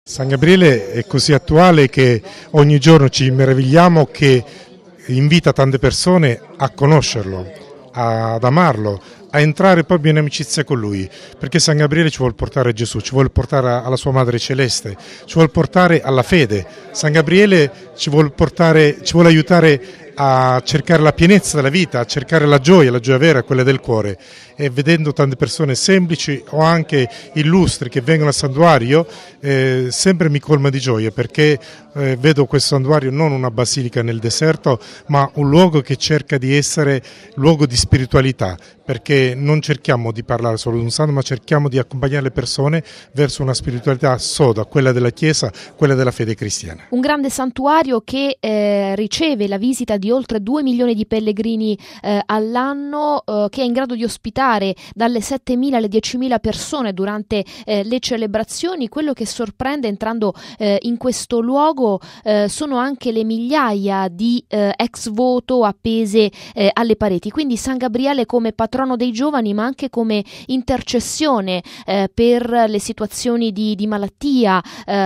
San Gabriele è così attuale che ogni giorno ci meravigliamo che invita tante persone a conoscerlo, ad amarlo, a entrare proprio in amicizia con lui, perché San Gabriele ci vuole portare a Gesù, ci vuole portare alla sua Madre Celeste, ci vuole portare alla fede. San Gabriele ci vuole aiutare a cercare la pienezza della vita, a cercare la gioia vera, quella del cuore. E vedendo tante persone semplici o anche illustri che vengono al santuario, sempre mi colma di gioia, perché vedo questo santuario non una basilica nel deserto, ma un luogo che cerca di essere luogo di spiritualità, perché non cerchiamo di parlare solo di un santo, ma cerchiamo di accompagnare le persone verso una spiritualità soda, quella della Chiesa, quella della fede cristiana. Un grande santuario che riceve la visita di oltre 2 milioni di pellegrini all'anno, che è in grado di ospitare dalle 7.000 alle 10.000 persone durante le celebrazioni. Quello che sorprende entrando in questo luogo sono anche le migliaia di ex voto appese alle pareti. Quindi San Gabriele come patrono dei giovani, ma anche come intercessione per le situazioni di malattia,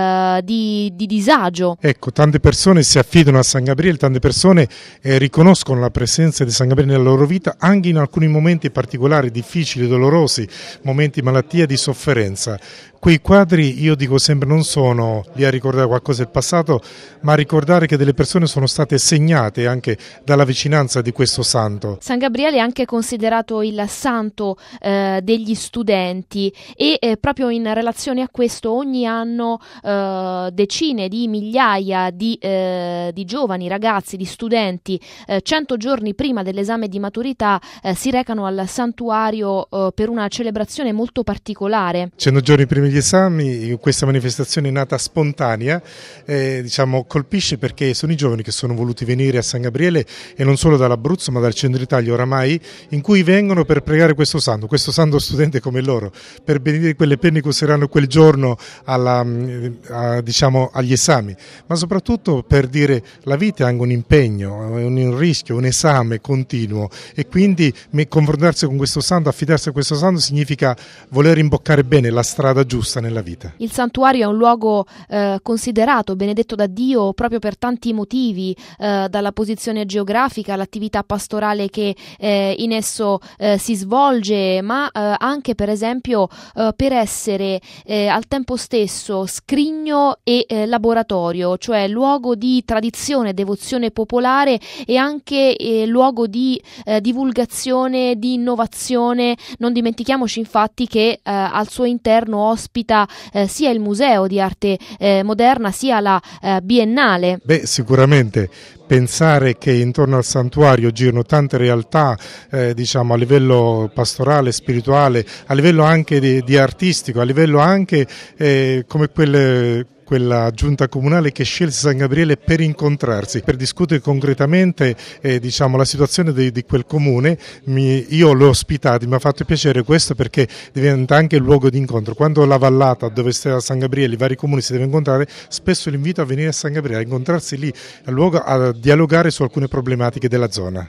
di disagio. Ecco, tante persone si affidano a San Gabriele, tante persone riconoscono la presenza di San Gabriele nella loro vita, anche in alcuni momenti particolari, difficili, dolorosi, momenti di malattia, di sofferenza. Quei quadri, io dico sempre, non sono lì a ricordare qualcosa del passato, ma a ricordare che delle persone sono state segnate anche dalla vicinanza di questo santo. San Gabriele è anche considerato il santo degli studenti e proprio in relazione a questo ogni anno decine di migliaia di giovani, ragazzi, di studenti 100 giorni prima dell'esame di maturità si recano al santuario per una celebrazione molto particolare. 100 giorni prima degli esami, questa manifestazione è nata spontanea, colpisce perché sono i giovani che sono voluti venire a San Gabriele, e non solo dall'Abruzzo ma dal centro Italia oramai, in cui vengono per pregare questo santo studente come loro, per benedire quelle penne che useranno quel giorno agli esami, ma soprattutto per dire la vita è anche un impegno, un rischio, un esame continuo, e quindi confrontarsi con questo santo, affidarsi a questo santo significa voler imboccare bene la strada giusta nella vita. Il santuario è un luogo considerato benedetto da Dio proprio per tanti motivi, dalla posizione geografica, l'attività pastorale che in esso si svolge, ma anche per esempio per essere al tempo stesso scrigno e laboratorio, cioè luogo di tradizione, devozione popolare e anche luogo di divulgazione, di innovazione. Non dimentichiamoci infatti che al suo interno ospita sia il Museo di Arte Moderna sia la Biennale. Sicuramente pensare che intorno al santuario girano tante realtà a livello pastorale, spirituale, a livello anche di artistico, a livello anche come quella giunta comunale che scelse San Gabriele per incontrarsi, per discutere concretamente la situazione di quel comune. Io l'ho ospitato, mi ha fatto piacere questo, perché diventa anche il luogo di incontro. Quando la vallata dove sta San Gabriele, i vari comuni si deve incontrare, spesso l'invito a venire a San Gabriele, a incontrarsi lì al luogo, a dialogare su alcune problematiche della zona.